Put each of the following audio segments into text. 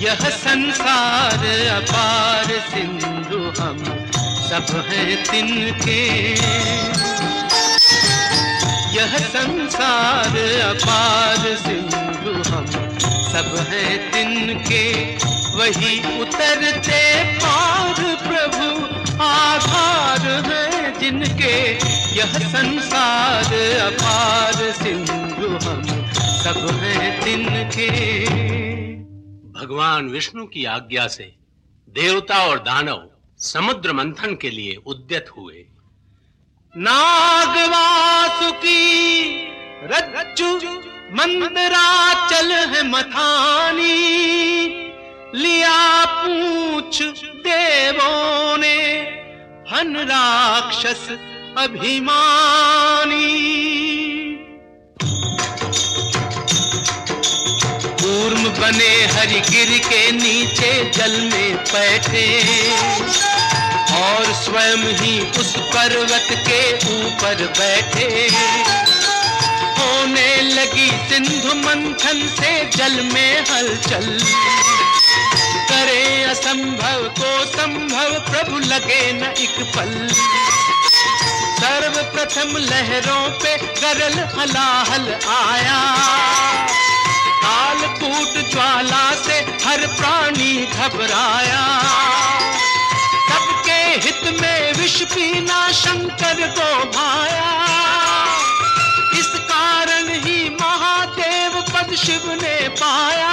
यह संसार अपार सिंधु हम सब हैं तिनके। यह संसार अपार सिंधु हम सब हैं तिनके। वही उतरते पार प्रभु आधार हैं जिनके। यह संसार अपार सिंधु हम सब हैं तिनके। भगवान विष्णु की आज्ञा से देवता और दानव समुद्र मंथन के लिए उद्यत हुए। नागवासुकी रज्जु मंदराचल है मथानी। लिया पूछ देवों ने फन राक्षस अभिमानी। कूर्म बने हरिगिर के नीचे जल में बैठे और स्वयं ही उस पर्वत के ऊपर बैठे। होने लगी सिंधु मंथन से जल में हलचल। करे असंभव को संभव प्रभु लगे न एक पल। सर्वप्रथम लहरों पे गरल हलाहल आया। कालकूट ज्वाला से हर प्राणी घबराया। सबके हित में विष पीना शंकर को भाया। इस कारण ही महादेव पद शिव ने पाया।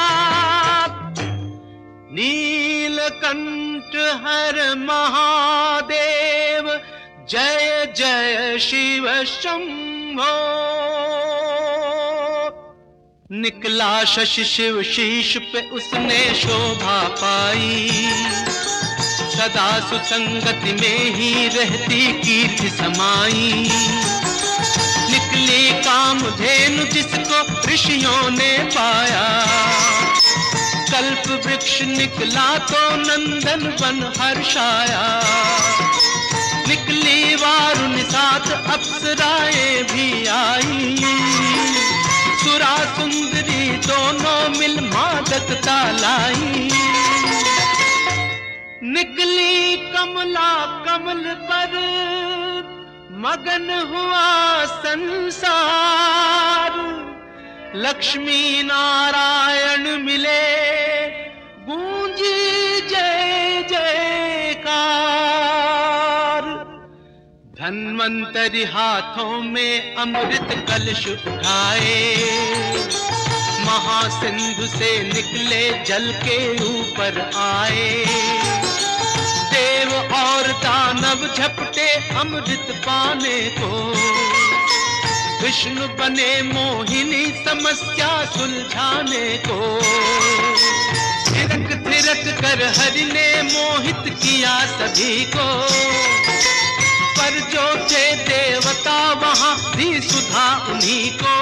नीलकंठ हर महादेव जय जय शिव शंभो। निकला शशि शिव शीश पे उसने शोभा पाई। सदा सुसंगति में ही रहती कीर्ति समाई। निकली कामधेनु जिसको ऋषियों ने पाया। कल्प वृक्ष निकला तो नंदन वन हर्षाया। निकली वारुण साथ अप्सराएं भी आई। सुरा सुंदरी दोनों मिल मादकता लाई। निकली कमला कमल पर मगन हुआ संसार। लक्ष्मी नारायण मिले गूंजी जय जयकार। धन्वंतरि हाथों में अमृत कलश उठाए। महासिंधु से निकले जल के ऊपर आए। देव और दानव झपटे अमृत पाने को। विष्णु बने मोहिनी समस्या सुलझाने को। थिरक थिरक कर हरि ने मोहित किया सभी को। पर जो थे देवता वहां भी सुधा उन्हीं को।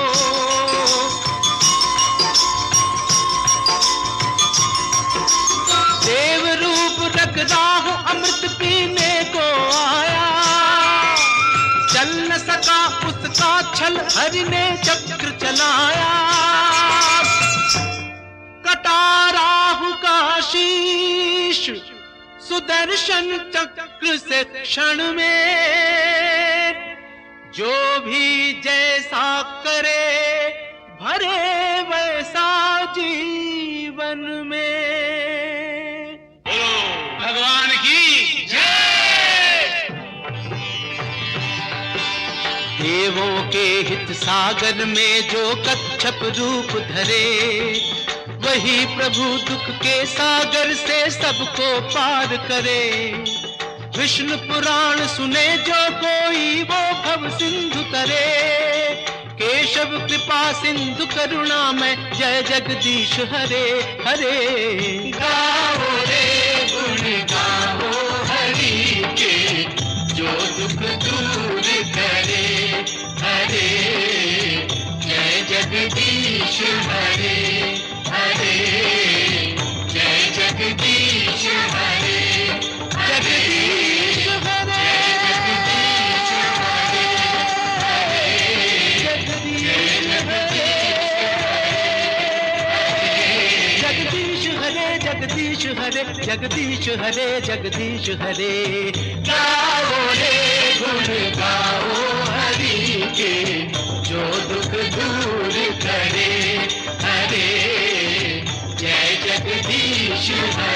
देव रूप रख राहु अमृत पीने को आया। चल न सका उसका छल हरि ने चक्र चलाया। कटा राहु का शीश सुदर्शन चक्र से क्षण में। जो भी जैसा करे भरे वैसा जीवन में। भगवान की जय। देवों के हित सागर में जो कच्छप रूप धरे। वही प्रभु दुख के सागर से सबको पार करे। विष्णु पुराण सुने जो कोई वो भव सिंधु तरे। केशव कृपा सिंधु करुणा में जय जगदीश हरे हरे। गाओ रे गुण गाओ हरि के जो दुख दूर करे हरे। जय जगदीश हरे हरे। जय जगदीश हरे जगदीश हरे जगदीश हरे हरे। जगदीश हरे जगदीश हरे हरे जगदीश हरे जगदीश हरे जगदीश हरे। गाओ रे गुण गाओ हरि के, जो दुख दूर करे। हरे जय जगदीश हरे।